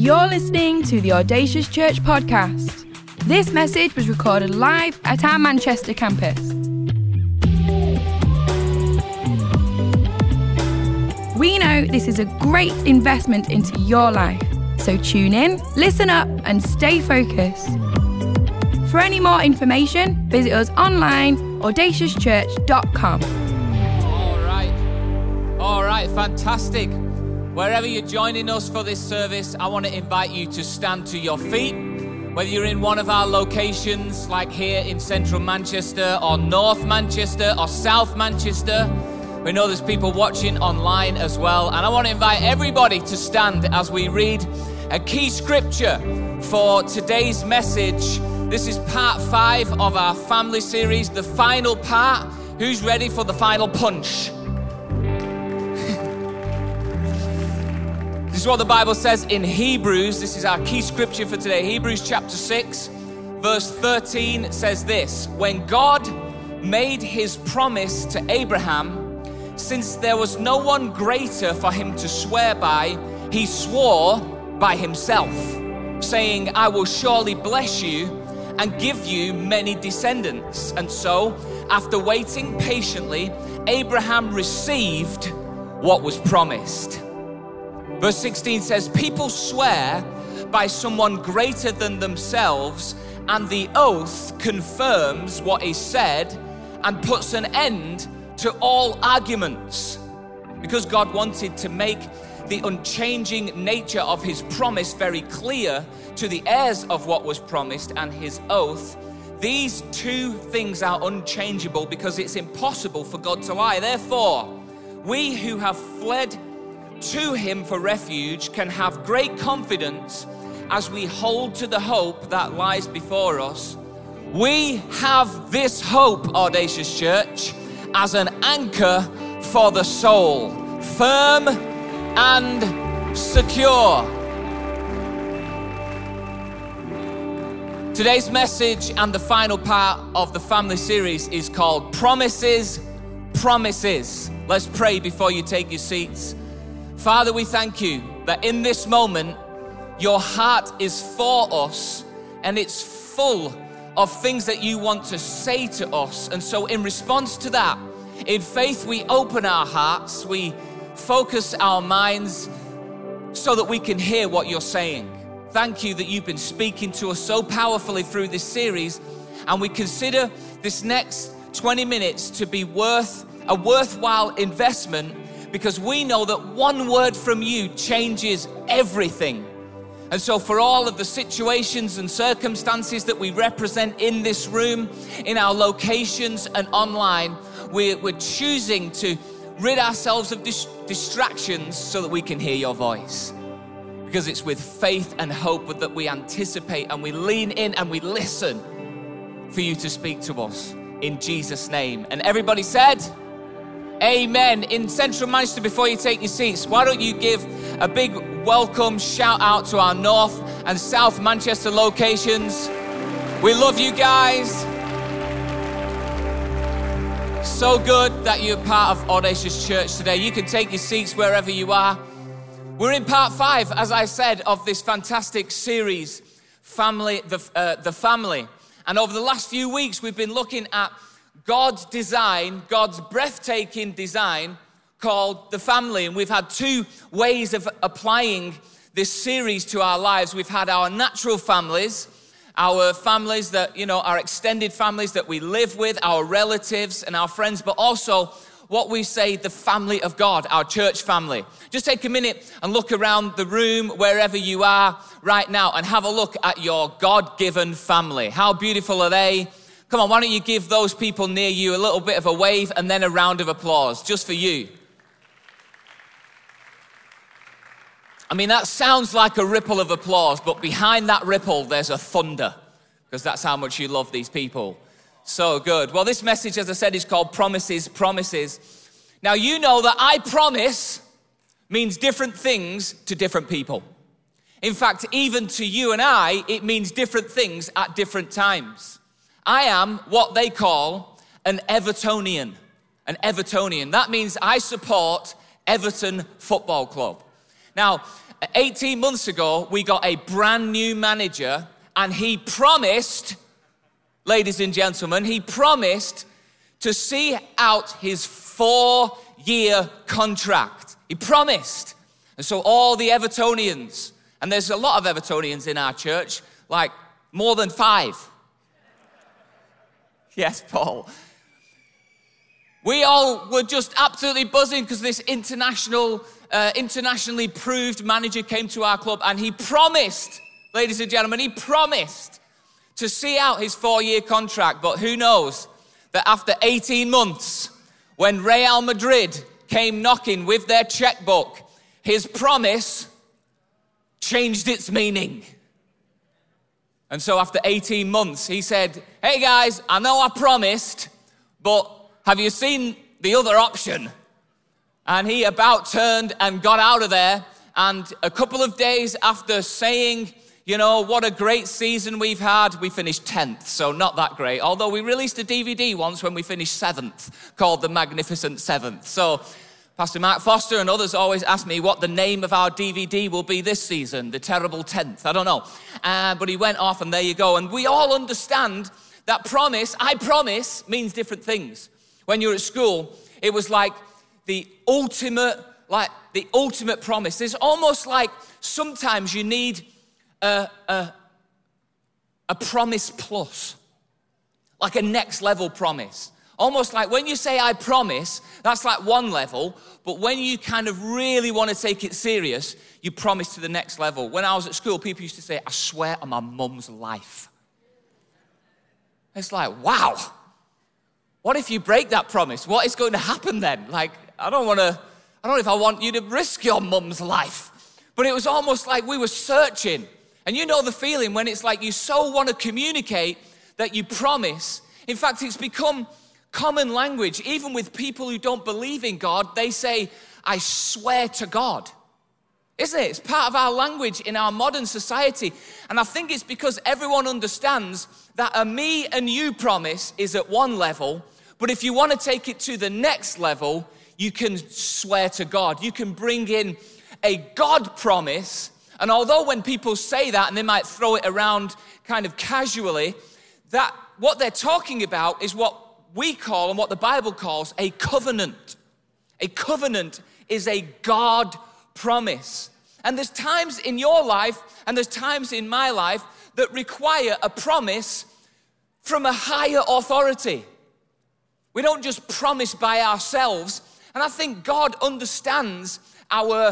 You're listening to the Audacious Church podcast. This message was recorded live at our Manchester campus. We know this is a great investment into your life, so tune in, listen up, and stay focused. For any more information, visit us online, audaciouschurch.com. All right, fantastic. Wherever you're joining us for this service, I want to invite you to stand to your feet. Whether you're in one of our locations, like here in central Manchester, or North Manchester, or South Manchester, we know there's people watching online as well. And I want to invite everybody to stand as we read a key scripture for today's message. This is part 5 of our family series, the final part. Who's ready for the final punch? This is what the Bible says in Hebrews. This is our key scripture for today. Hebrews chapter 6, verse 13 says this: when God made his promise to Abraham, since there was no one greater for him to swear by, he swore by himself, saying, I will surely bless you and give you many descendants. And so, after waiting patiently, Abraham received what was promised. Verse 16 says, people swear by someone greater than themselves, and the oath confirms what is said and puts an end to all arguments. Because God wanted to make the unchanging nature of his promise very clear to the heirs of what was promised and his oath, these two things are unchangeable because it's impossible for God to lie. Therefore, we who have fled to him for refuge can have great confidence as we hold to the hope that lies before us. We have this hope, Audacious Church, as an anchor for the soul, firm and secure. Today's message and the final part of the family series is called Promises, Promises. Let's pray before you take your seats. Father, we thank you that in this moment, your heart is for us and it's full of things that you want to say to us. And so in response to that, in faith, we open our hearts, we focus our minds so that we can hear what you're saying. Thank you that you've been speaking to us so powerfully through this series, and we consider this next 20 minutes to be a worthwhile investment, because we know that one word from you changes everything. And so for all of the situations and circumstances that we represent in this room, in our locations and online, we're choosing to rid ourselves of distractions so that we can hear your voice. Because it's with faith and hope that we anticipate and we lean in and we listen for you to speak to us in Jesus' name. And everybody said, amen. In Central Manchester, before you take your seats, why don't you give a big welcome shout out to our North and South Manchester locations. We love you guys. So good that you're part of Audacious Church today. You can take your seats wherever you are. We're in part 5, as I said, of this fantastic series, The Family. And over the last few weeks, we've been looking at God's design, God's breathtaking design called the family. And we've had 2 ways of applying this series to our lives. We've had our natural families, our families that, our extended families that we live with, our relatives and our friends, but also what we say, the family of God, our church family. Just take a minute and look around the room, wherever you are right now, and have a look at your God-given family. How beautiful are they? Come on, why don't you give those people near you a little bit of a wave and then a round of applause, just for you. I mean, that sounds like a ripple of applause, but behind that ripple, there's a thunder, because that's how much you love these people. So good. Well, this message, as I said, is called Promises, Promises. Now, you know that I promise means different things to different people. In fact, even to you and I, it means different things at different times. I am what they call an Evertonian. That means I support Everton Football Club. Now, 18 months ago, we got a brand new manager, and he promised, ladies and gentlemen, he promised to see out his 4-year contract. He promised. And so all the Evertonians, and there's a lot of Evertonians in our church, like more than 5. Yes, Paul. We all were just absolutely buzzing because this internationally proved manager came to our club, and he promised, ladies and gentlemen, he promised to see out his 4-year contract. But who knows that after 18 months, when Real Madrid came knocking with their checkbook, his promise changed its meaning. And so after 18 months, he said, hey guys, I know I promised, but have you seen the other option? And he about turned and got out of there. And a couple of days after saying, you know, what a great season we've had, we finished 10th, so not that great. Although we released a DVD once when we finished 7th, called The Magnificent Seventh. So Pastor Mark Foster and others always ask me what the name of our DVD will be this season, The Terrible 10th. I don't know. But he went off, and there you go. And we all understand that promise, I promise, means different things. When you're at school, it was like the ultimate promise. It's almost like sometimes you need a promise plus, like a next level promise. Almost like when you say I promise, that's like one level, but when you kind of really want to take it serious, you promise to the next level. When I was at school, people used to say, I swear on my mum's life. It's like, wow. What if you break that promise? What is going to happen then? Like, I don't know if I want you to risk your mum's life. But it was almost like we were searching. And you know the feeling when it's like you so want to communicate that you promise. In fact, it's become common language. Even with people who don't believe in God, they say, I swear to God. Isn't it? It's part of our language in our modern society. And I think it's because everyone understands that a me and you promise is at one level, but if you want to take it to the next level, you can swear to God. You can bring in a God promise. And although when people say that, and they might throw it around kind of casually, that what they're talking about is what we call and what the Bible calls a covenant. A covenant is a God promise. And there's times in your life and there's times in my life that require a promise from a higher authority. We don't just promise by ourselves. And I think God understands our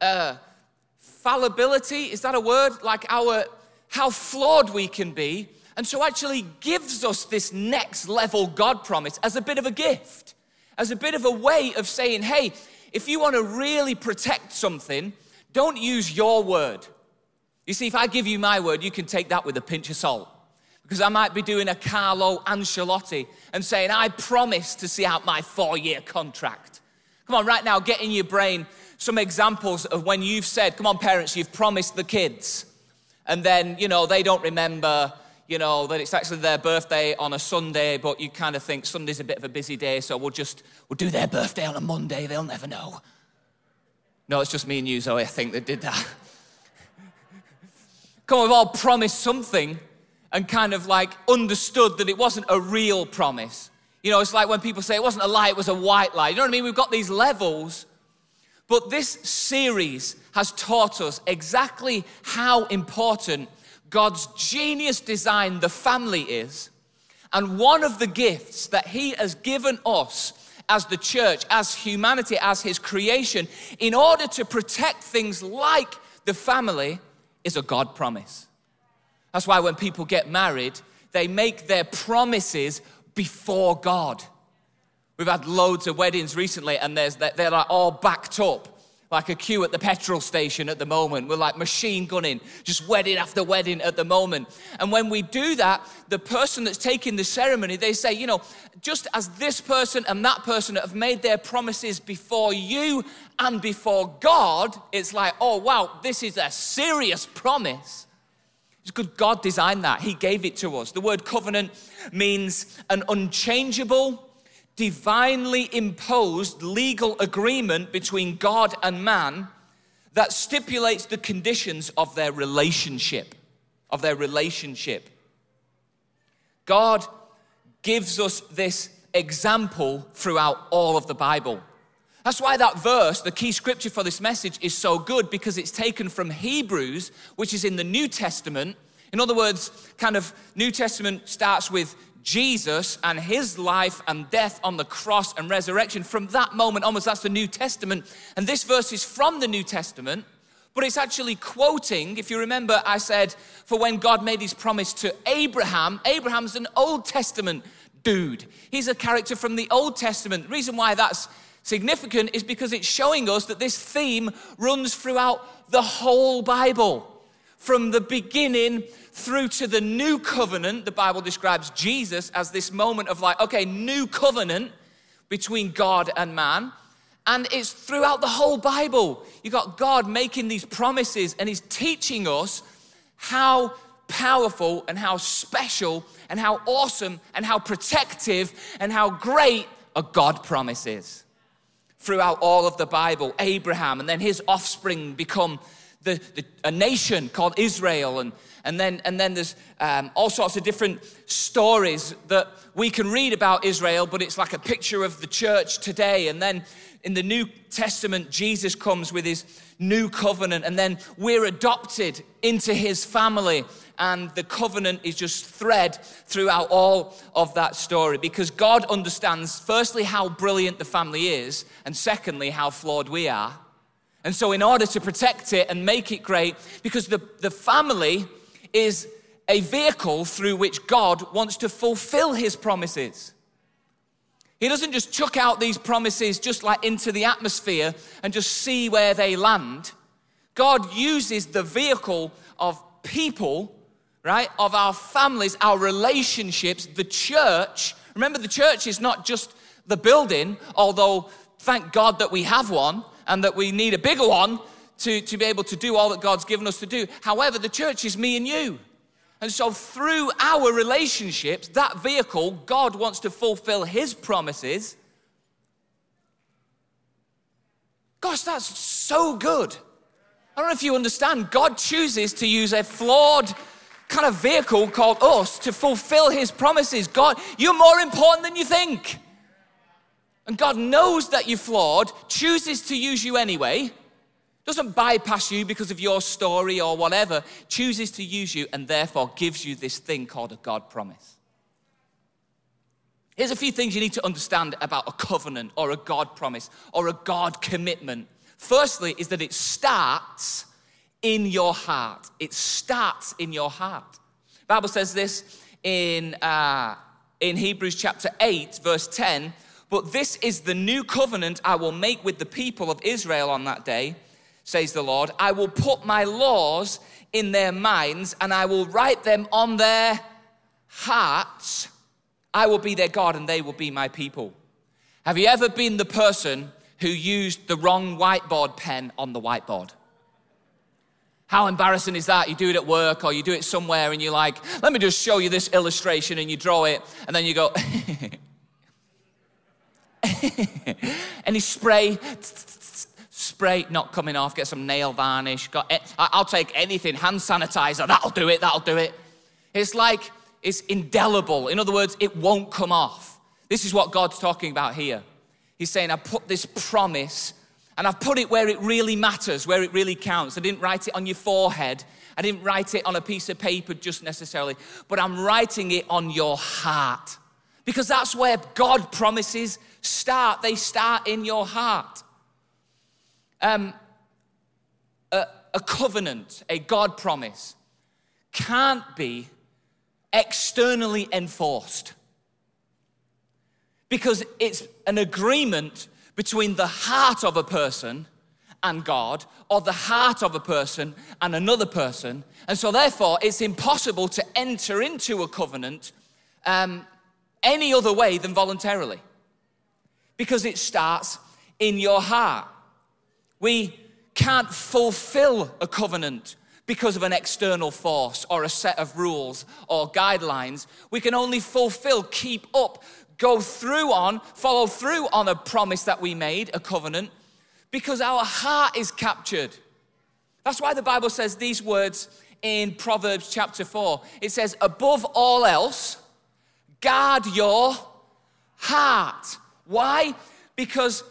fallibility. Is that a word? Like how flawed we can be. And so actually gives us this next level God promise as a bit of a gift, as a bit of a way of saying, hey, if you want to really protect something, don't use your word. You see, if I give you my word, you can take that with a pinch of salt. Because I might be doing a Carlo Ancelotti and saying, I promise to see out my 4-year contract. Come on, right now, get in your brain some examples of when you've said, come on, parents, you've promised the kids. And then, they don't remember, that it's actually their birthday on a Sunday, but you kind of think Sunday's a bit of a busy day, so we'll do their birthday on a Monday. They'll never know. No, it's just me and you, Zoe, I think, that did that. Come on, we've all promised something and kind of like understood that it wasn't a real promise. It's like when people say it wasn't a lie, it was a white lie. You know what I mean? We've got these levels. But this series has taught us exactly how important God's genius design, the family, is. And one of the gifts that he has given us as the church, as humanity, as his creation, in order to protect things like the family, is a God promise. That's why when people get married, they make their promises before God. We've had loads of weddings recently, and they're like all backed up, like a queue at the petrol station at the moment. We're like machine gunning, just wedding after wedding at the moment. And when we do that, the person that's taking the ceremony, they say, just as this person and that person have made their promises before you and before God, it's like, oh, wow, this is a serious promise. It's good God designed that. He gave it to us. The word covenant means an unchangeable, divinely imposed legal agreement between God and man that stipulates the conditions of their relationship. God gives us this example throughout all of the Bible. That's why that verse, the key scripture for this message, is so good, because it's taken from Hebrews, which is in the New Testament. In other words, kind of New Testament starts with Jesus and his life and death on the cross and resurrection. From that moment onwards, that's the New Testament. And this verse is from the New Testament, but it's actually quoting, if you remember, I said, for when God made his promise to Abraham, Abraham's an Old Testament dude. He's a character from the Old Testament. The reason why that's significant is because it's showing us that this theme runs throughout the whole Bible. From the beginning through to the new covenant, the Bible describes Jesus as this moment of like, okay, new covenant between God and man. And it's throughout the whole Bible. You got God making these promises, and he's teaching us how powerful and how special and how awesome and how protective and how great a God promise is. Throughout all of the Bible, Abraham and then his offspring become a nation called Israel, and then there's all sorts of different stories that we can read about Israel, but it's like a picture of the church today. And then in the New Testament, Jesus comes with his new covenant, and then we're adopted into his family, and the covenant is just thread throughout all of that story, because God understands, firstly, how brilliant the family is, and secondly, how flawed we are. And so in order to protect it and make it great, because the family is a vehicle through which God wants to fulfill his promises. He doesn't just chuck out these promises just like into the atmosphere and just see where they land. God uses the vehicle of people, right, of our families, our relationships, the church. Remember, the church is not just the building, although thank God that we have one and that we need a bigger one to be able to do all that God's given us to do. However, the church is me and you. And so through our relationships, that vehicle, God wants to fulfill his promises. Gosh, that's so good. I don't know if you understand. God chooses to use a flawed kind of vehicle called us to fulfill his promises. God, you're more important than you think. And God knows that you're flawed, chooses to use you anyway, doesn't bypass you because of your story or whatever, chooses to use you, and therefore gives you this thing called a God promise. Here's a few things you need to understand about a covenant or a God promise or a God commitment. Firstly is that it starts in your heart. It starts in your heart. The Bible says this in Hebrews chapter 8, verse 10, "But this is the new covenant I will make with the people of Israel on that day, says the Lord. I will put my laws in their minds, and I will write them on their hearts. I will be their God, and they will be my people." Have you ever been the person who used the wrong whiteboard pen on the whiteboard? How embarrassing is that? You do it at work or you do it somewhere and you're like, let me just show you this illustration, and you draw it, and then you go, and you spray, not coming off, get some nail varnish, I'll take anything, hand sanitizer, that'll do it. It's like, it's indelible. In other words, it won't come off. This is what God's talking about here. He's saying, I put this promise, and I've put it where it really matters, where it really counts. I didn't write it on your forehead. I didn't write it on a piece of paper just necessarily, but I'm writing it on your heart. Because that's where God promises start. They start in your heart. A covenant, a God promise, can't be externally enforced, because it's an agreement between the heart of a person and God, or the heart of a person and another person. And so therefore, it's impossible to enter into a covenant any other way than voluntarily, because it starts in your heart. We can't fulfill a covenant because of an external force or a set of rules or guidelines. We can only fulfill, keep up, follow through on a promise that we made, a covenant, because our heart is captured. That's why the Bible says these words in Proverbs chapter 4. It says, above all else, guard your heart. Why? Because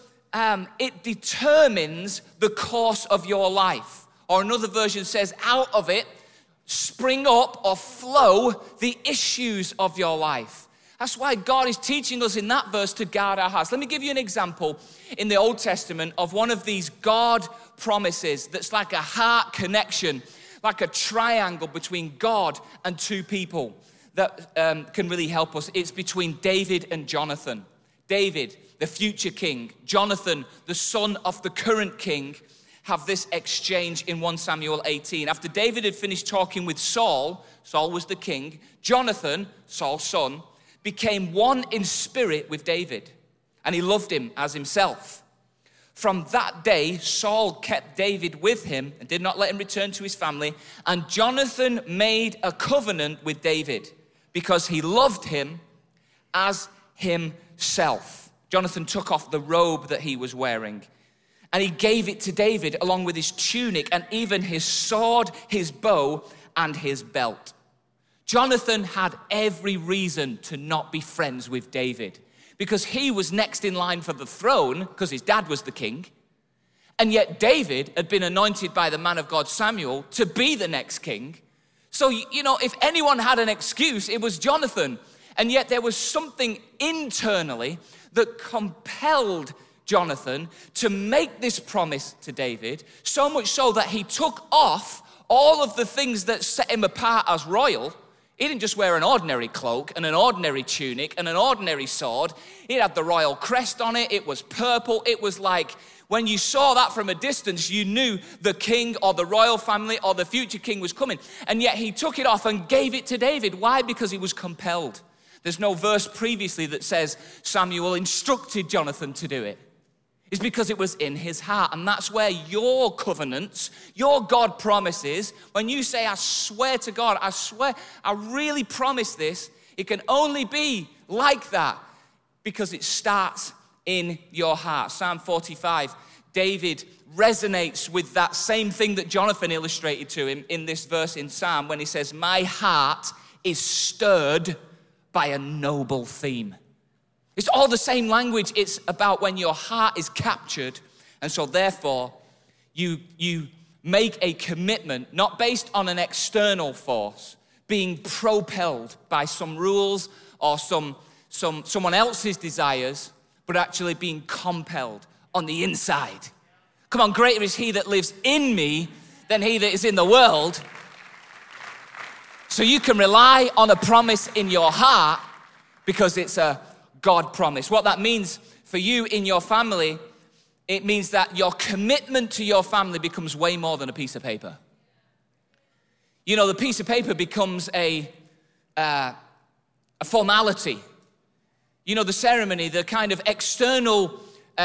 it determines the course of your life. Or another version says, out of it spring up or flow the issues of your life. That's why God is teaching us in that verse to guard our hearts. Let me give you an example in the Old Testament of one of these God promises that's like a heart connection, like a triangle between God and two people that can really help us. It's between David and Jonathan. David, the future king, Jonathan, the son of the current king, have this exchange in 1 Samuel 18. After David had finished talking with Saul, Saul was the king, Jonathan, Saul's son, became one in spirit with David, and he loved him as himself. From that day, Saul kept David with him and did not let him return to his family, and Jonathan made a covenant with David because he loved him as himself. Jonathan took off the robe that he was wearing, and he gave it to David along with his tunic and even his sword, his bow, and his belt. Jonathan had every reason to not be friends with David because he was next in line for the throne because his dad was the king. And yet David had been anointed by the man of God, Samuel, to be the next king. So, if anyone had an excuse, it was Jonathan. And yet there was something internally that compelled Jonathan to make this promise to David, so much so that he took off all of the things that set him apart as royal. He didn't just wear an ordinary cloak and an ordinary tunic and an ordinary sword. It had the royal crest on it. It was purple. It was like when you saw that from a distance, you knew the king or the royal family or the future king was coming. And yet he took it off and gave it to David. Why? Because he was compelled. There's no verse previously that says Samuel instructed Jonathan to do it. It's because it was in his heart. And that's where your covenants, your God promises, when you say, I swear to God, I swear, I really promise this, it can only be like that because it starts in your heart. Psalm 45, David resonates with that same thing that Jonathan illustrated to him in this verse in Psalm when he says, my heart is stirred by a noble theme. It's all the same language. It's about when your heart is captured. And so therefore, you make a commitment, not based on an external force, being propelled by some rules or someone else's desires, but actually being compelled on the inside. Come on, greater is he that lives in me than he that is in the world. So you can rely on a promise in your heart because it's a God promise. What that means for you in your family, it means that your commitment to your family becomes way more than a piece of paper. The piece of paper becomes a formality. The ceremony, the kind of external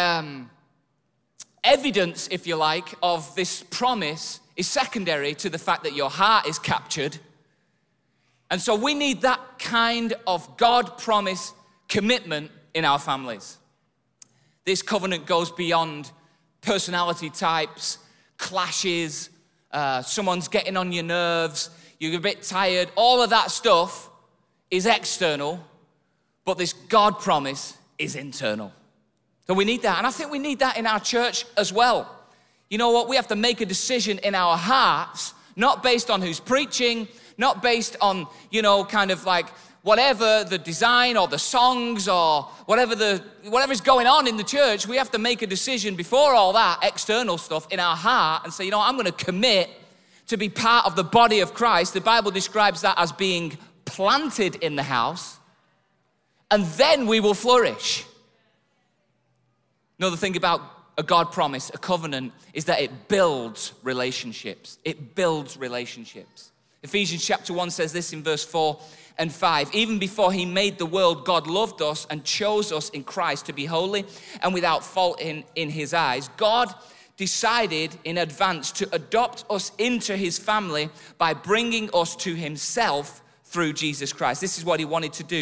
evidence, if you like, of this promise is secondary to the fact that your heart is captured. And so we need that kind of God promise commitment in our families. This covenant goes beyond personality types, clashes, someone's getting on your nerves, you're a bit tired. All of that stuff is external, but this God promise is internal. So we need that. And I think we need that in our church as well. You know what? We have to make a decision in our hearts, not based on who's preaching, not based on, kind of like whatever the design or the songs or whatever's going on in the church. We have to make a decision before all that external stuff in our heart and say, I'm going to commit to be part of the body of Christ. The Bible describes that as being planted in the house, and then we will flourish. Another thing about a God promise, a covenant, is that it builds relationships. It builds relationships. Ephesians chapter 1 says this in verse 4 and 5. Even before he made the world, God loved us and chose us in Christ to be holy and without fault in his eyes. God decided in advance to adopt us into his family by bringing us to himself through Jesus Christ. This is what he wanted to do.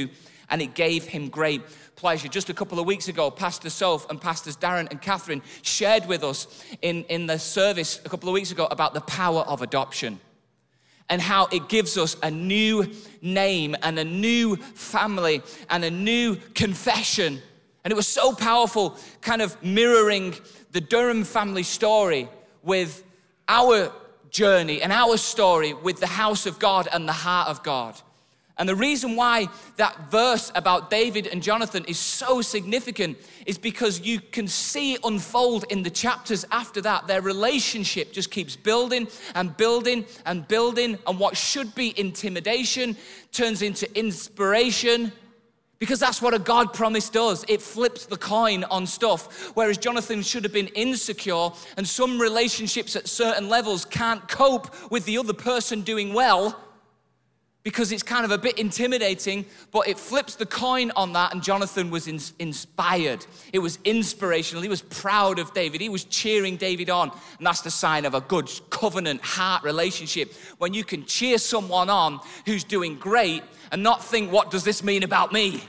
and it gave him great pleasure. Just a couple of weeks ago, Pastor Soph and Pastors Darren and Catherine shared with us in the service a couple of weeks ago about the power of adoption and how it gives us a new name and a new family and a new confession. And it was so powerful, kind of mirroring the Durham family story with our journey and our story with the house of God and the heart of God. And the reason why that verse about David and Jonathan is so significant is because you can see it unfold in the chapters after that. Their relationship just keeps building and building and building, and what should be intimidation turns into inspiration, because that's what a God promise does. It flips the coin on stuff. Whereas Jonathan should have been insecure, and some relationships at certain levels can't cope with the other person doing well because it's kind of a bit intimidating, but it flips the coin on that, and Jonathan was inspired. It was inspirational. He was proud of David. He was cheering David on, and that's the sign of a good covenant heart relationship, when you can cheer someone on who's doing great and not think, what does this mean about me?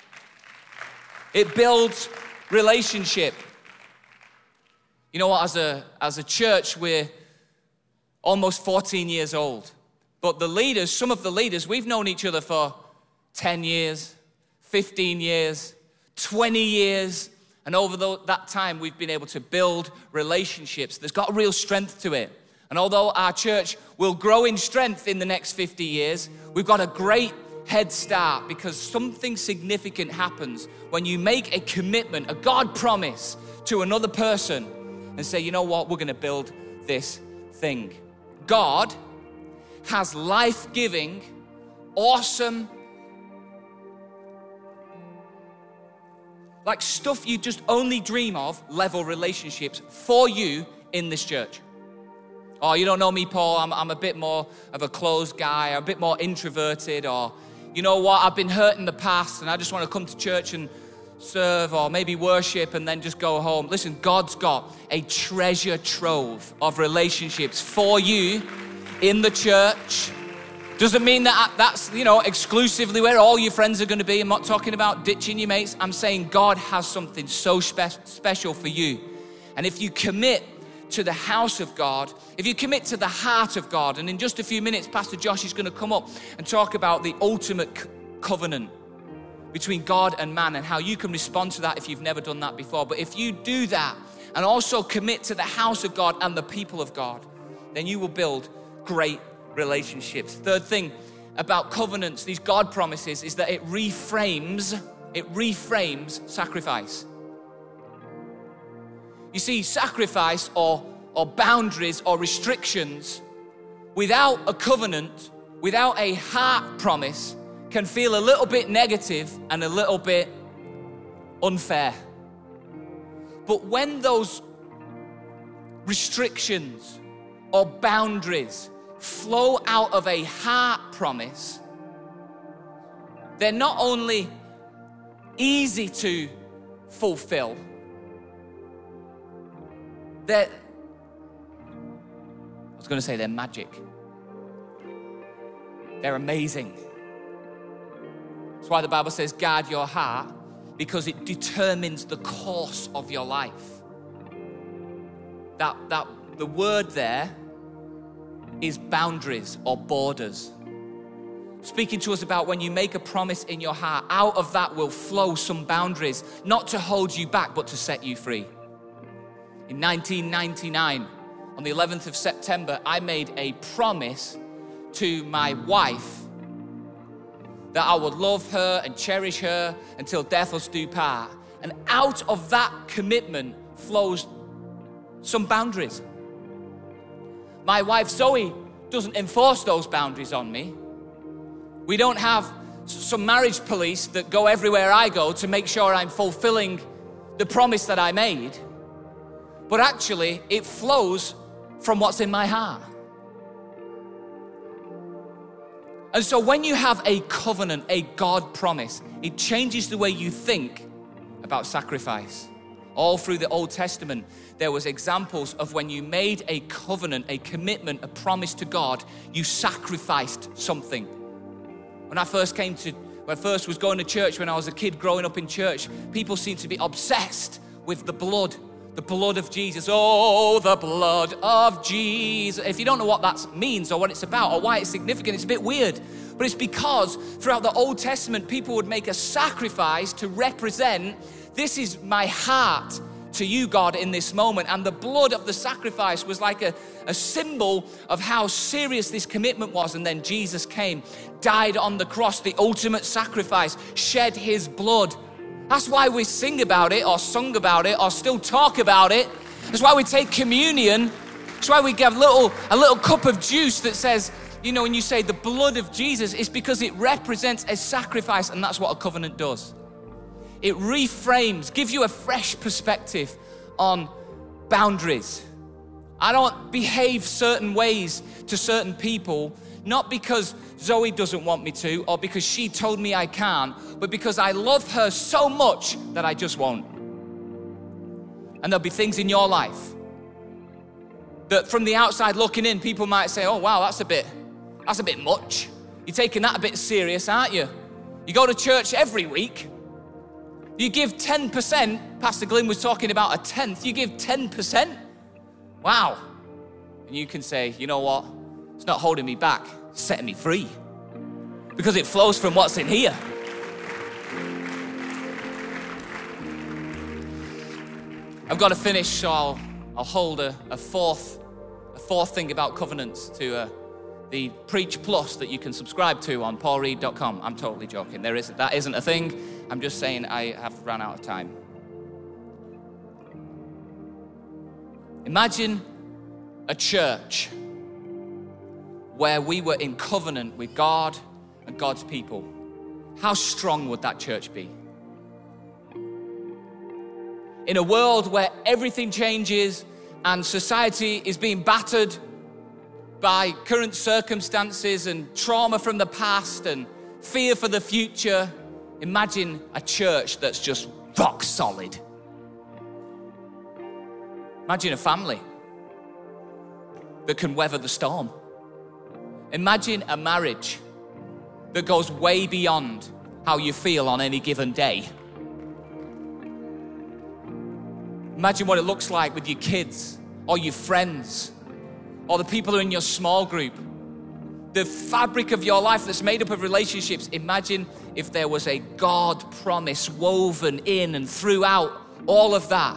It builds relationship. You know what, as a church, we're almost 14 years old. But the leaders, some of the leaders, we've known each other for 10 years, 15 years, 20 years. And over that time, we've been able to build relationships. There's got a real strength to it. And although our church will grow in strength in the next 50 years, we've got a great head start, because something significant happens when you make a commitment, a God promise to another person and say, you know what, we're going to build this thing. God has life-giving, awesome, like stuff you just only dream of, level relationships for you in this church. Oh, you don't know me, Paul, I'm a bit more of a closed guy, a bit more introverted, or you know what, I've been hurt in the past and I just want to come to church and serve or maybe worship and then just go home. Listen, God's got a treasure trove of relationships for you in the church. Doesn't mean that that's, exclusively where all your friends are going to be. I'm not talking about ditching your mates. I'm saying God has something so special for you. And if you commit to the house of God, if you commit to the heart of God, and in just a few minutes, Pastor Josh is going to come up and talk about the ultimate covenant between God and man and how you can respond to that if you've never done that before. But if you do that and also commit to the house of God and the people of God, then you will build great relationships. Third thing about covenants, these God promises, is that it reframes sacrifice. You see, sacrifice or boundaries or restrictions without a covenant, without a heart promise, can feel a little bit negative and a little bit unfair. But when those restrictions or boundaries flow out of a heart promise, they're not only easy to fulfill, they're magic. They're amazing. That's why the Bible says, guard your heart, because it determines the course of your life. That the word there is boundaries or borders. Speaking to us about when you make a promise in your heart, out of that will flow some boundaries, not to hold you back, but to set you free. In 1999, on the 11th of September, I made a promise to my wife that I would love her and cherish her until death us do part. And out of that commitment flows some boundaries. My wife Zoe doesn't enforce those boundaries on me. We don't have some marriage police that go everywhere I go to make sure I'm fulfilling the promise that I made. But actually, it flows from what's in my heart. And so when you have a covenant, a God promise, it changes the way you think about sacrifice. All through the Old Testament, there was examples of when you made a covenant, a commitment, a promise to God, you sacrificed something. When I first came to When I first was going to church, when I was a kid growing up in church, people seemed to be obsessed with the blood of Jesus. Oh, the blood of Jesus. If you don't know what that means or what it's about or why it's significant, it's a bit weird. But it's because throughout the Old Testament, people would make a sacrifice to represent, this is my heart to you, God, in this moment. And the blood of the sacrifice was like a symbol of how serious this commitment was. And then Jesus came, died on the cross, the ultimate sacrifice, shed his blood. That's why we sing about it or sung about it or still talk about it. That's why we take communion. That's why we give a little cup of juice that says, you know, when you say the blood of Jesus, it's because it represents a sacrifice, and that's what a covenant does. It reframes, gives you a fresh perspective on boundaries. I don't behave certain ways to certain people, not because Zoe doesn't want me to or because she told me I can't, but because I love her so much that I just won't. And there'll be things in your life that from the outside looking in, people might say, oh wow, that's a bit much. You're taking that a bit serious, aren't you? You go to church every week. You give 10%. Pastor Glyn was talking about a tenth. You give 10%. Wow. And you can say, you know what? It's not holding me back. It's setting me free. Because it flows from what's in here. I've got to finish, so I'll hold a fourth thing about covenants to the Preach Plus that you can subscribe to on paulreed.com. I'm totally joking. That isn't a thing. I'm just saying I have run out of time. Imagine a church where we were in covenant with God and God's people. How strong would that church be? In a world where everything changes and society is being battered by current circumstances and trauma from the past and fear for the future, imagine a church that's just rock solid. Imagine a family that can weather the storm. Imagine a marriage that goes way beyond how you feel on any given day. Imagine what it looks like with your kids or your friends or the people who are in your small group. The fabric of your life that's made up of relationships. Imagine if there was a God promise woven in and throughout all of that.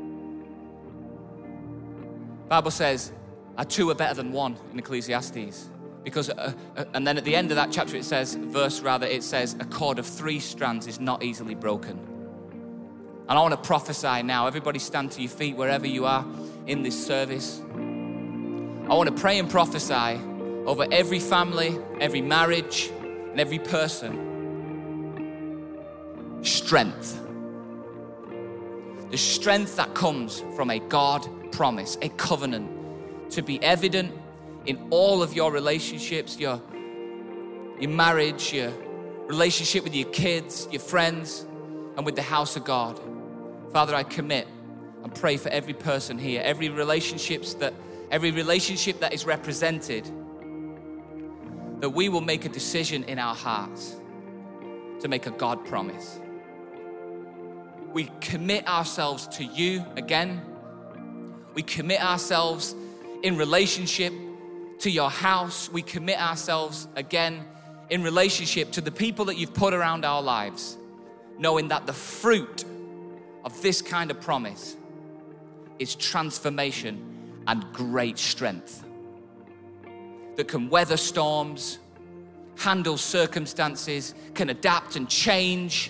The Bible says, two are better than one in Ecclesiastes. Because, and then at the end of that chapter it says, a cord of 3 strands is not easily broken. And I want to prophesy now. Everybody stand to your feet wherever you are in this service. I want to pray and prophesy over every family, every marriage, and every person. Strength. The strength that comes from a God promise, a covenant, to be evident in all of your relationships, your marriage, your relationship with your kids, your friends, and with the house of God. Father, I commit and pray for every person here, every relationship that is represented, that we will make a decision in our hearts to make a God promise. We commit ourselves to you again. We commit ourselves in relationship to your house. We commit ourselves again in relationship to the people that you've put around our lives, knowing that the fruit of this kind of promise is transformation and great strength that can weather storms, handle circumstances, can adapt and change.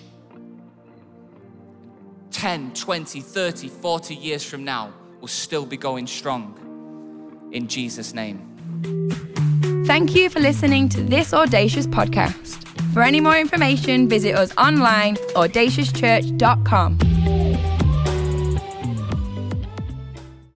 10, 20, 30, 40 years from now, will still be going strong. In Jesus' name. Thank you for listening to this Audacious podcast. For any more information, visit us online, audaciouschurch.com.